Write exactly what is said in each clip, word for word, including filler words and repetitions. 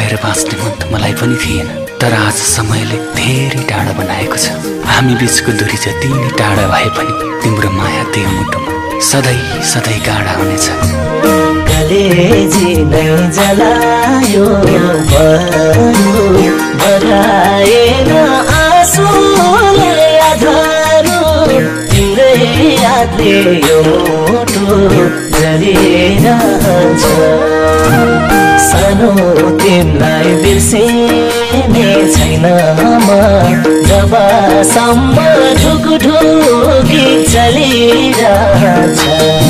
भएर बाँच्ने मन त मलाई पनि थिएन, तर आज समयले धेरै टाढा बनाएको छ। हामी बीचको दूरी जति नै टाढा भए पनि तिम्रो माया त्यो मुटुमा सधैँ सधैँ गाढा हुनेछ। कलेजी नै जलायो भराएन आँसुले आधारो, तिम्रै यादले यो मुटु जलिरहन्छ। सानो तिमीलाई बिर्सिने छैन म, जबसम्म ढुकढुकी चलिरहन्छ।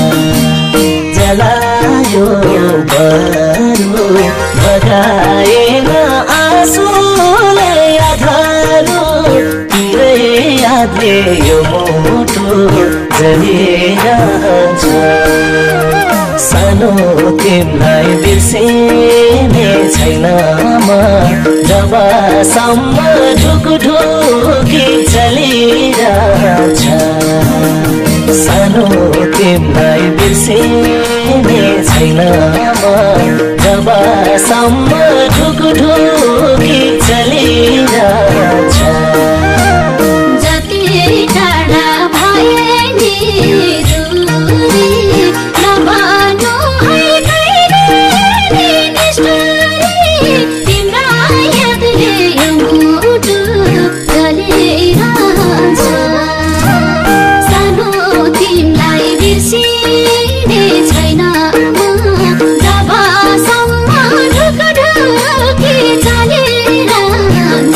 जलायो बरु भगाएन आँसुले आधारो, तिम्रै यादले यो मुटु जलिरहन्छ। सानो तिमीलाई बिर्सिने छैन म, जबसम्म ढुकढुकी चलिरहन्छ। सानो तिमीलाई बिर्सिने छैन म, जबसम्म ढुकढुकी चलिरहन्छ। जति टाढा भए नि दूरी, नभनु है कहिले नि निष्ठुरी, तिम्रा यादले यो मुटु जलिरहन्छ। सानो तिमीलाई बिर्सिने छैन म, जबसम्म ढुकढुकी चलिरहन्छ।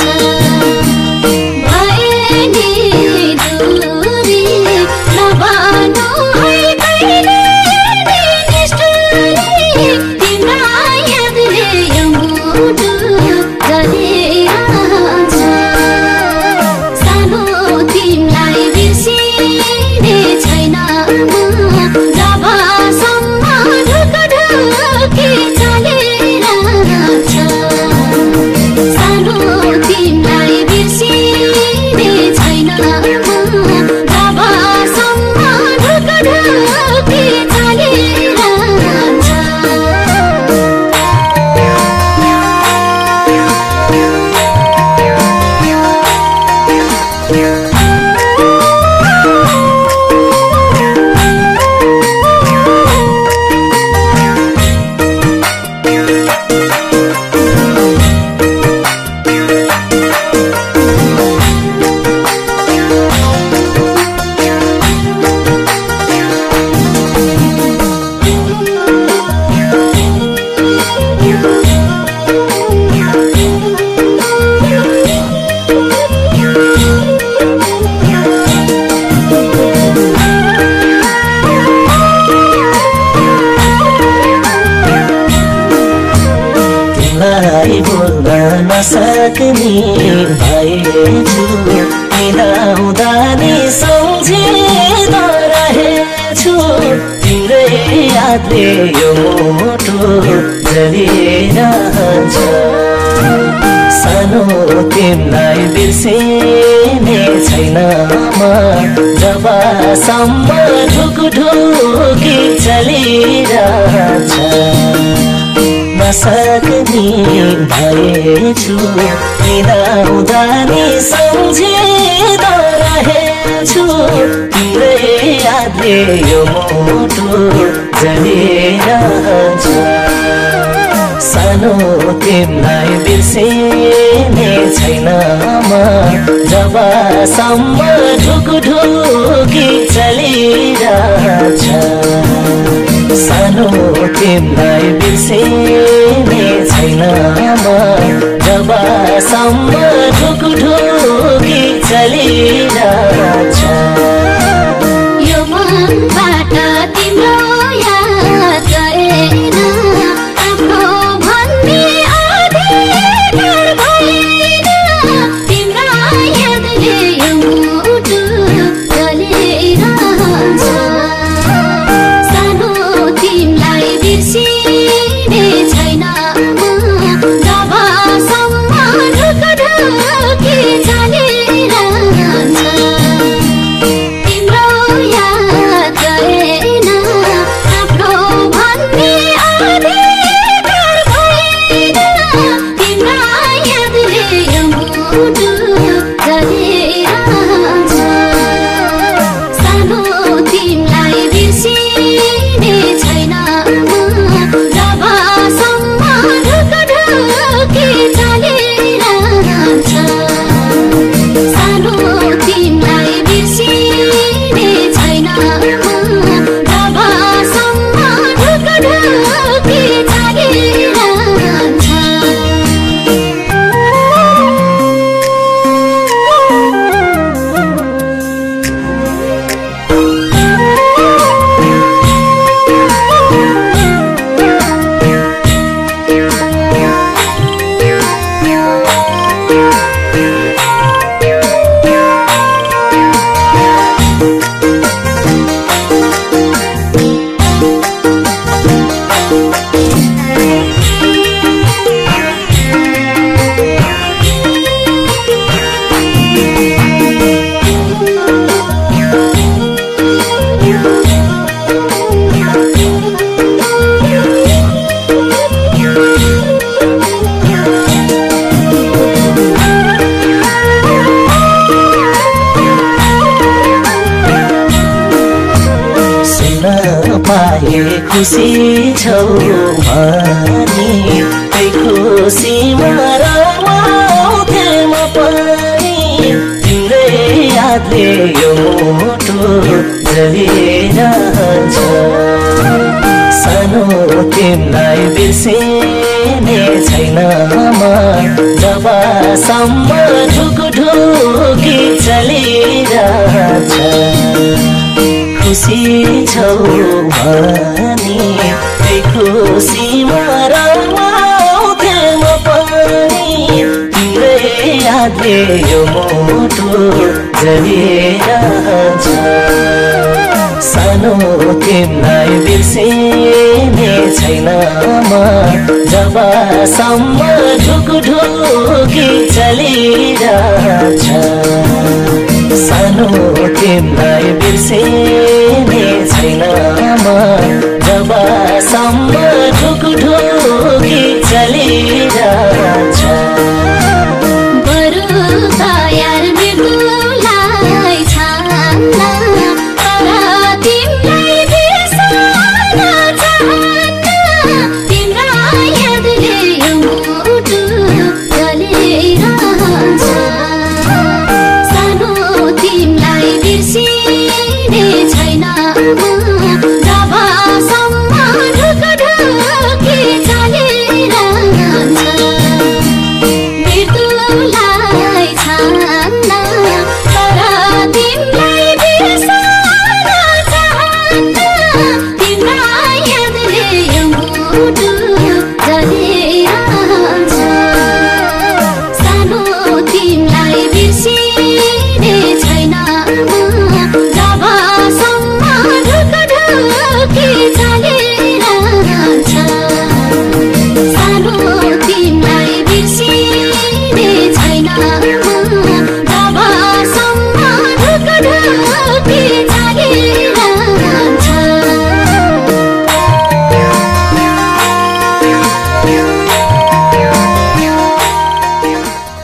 भए नि दूरी, नभनु है कहिले नि निष्ठुरी, तिम्रा यादले यो मुटु जलिरहन्छ। सानो तिमीलाई बिर्सिने छैन म, जबसम्म ढुकढुकी चलिरहन्छ। सानो तिमीलाई बिर्सिने छैन म, जबसम्म ढुकढुकी चलिरहन्छ। तिमीलाई बोल्न नसक्ने भएछु, हिँडाउँदा नि सम्झिँदो रहेछु। तिम्रै यादले यो मुटु जलिरहन्छ। सानो तिमीलाई बिर्सिने छैन म, जबसम्म ढुकढुकी चलिरहन्छ। नसक्ने भएछु, हिँडाउँदा नि सम्झिँदो रहेछु। तिम्रै यादले यो मुटु जलिरहन्छ। सानो तिमीलाई बिर्सिने छैन म, जबसम्म ढुकढुकी चलिरहन्छ। सानो तिमीलाई बिर्सिने छैन म, जबसम्म ढुकढुकी चलिरहन्छ। यो मनबाट तिम्रो याद गएन, आफ्नो भन्ने अधिकार भएन। तिम्रा यादले यो मुटु जलिरहन्छ। सानो तिमीलाई बिर्सिने छैन म, जबसम्म ढुकढुकी चलिरहन्छ। जलिरहन्छ सानो तिमीलाई बिर्सिने छैन जबसम्म ढुकढुकी चलिरहन्छ सानो तिमीलाई बिर्सिने छैन जबसम्म ढुकढुकी चलिरहन्छ खुसी छौ भनी त्यही खुसीमा रमाउँथे म पनि तिम्रै यादले यो मुटु जलिरहन्छ सानो तिमीलाई बिर्सिने छैन म जबसम्म ढुकढुकी चलिरहन्छ खुसी छौ भनी त्यही खुसीमा रमाउँथे म पनि तिम्रै यादले यो मुटु जलिरहन्छ सानो तिमीलाई बिर्सिने छैन म जबसम्म ढुकढुकी चलिरहन्छ सानो तिमीलाई बिर्सिने छैन म जबसम्म ढुकढुकी चलिरहन्छ बरु त यार मृत्युलाई छान्न तर तिमीलाई बिर्सन चाहन्न तिम्रा यादले यो मुटु जलिरहन्छ तिमीलाई बिर्सिने छैन जबसम्म ढुकढुकी चलिरहन्छ मृत्युलाई छान्न तर तिमीलाई बिर्सन चाहन्न तिम्रा यादले यो मुटु जलिरहन्छ सानो तिमीलाई बिर्सिने छैन जबसम्म ढुकढुकी चलिरहन्छ सानो तिमीलाई बिर्सिने छैन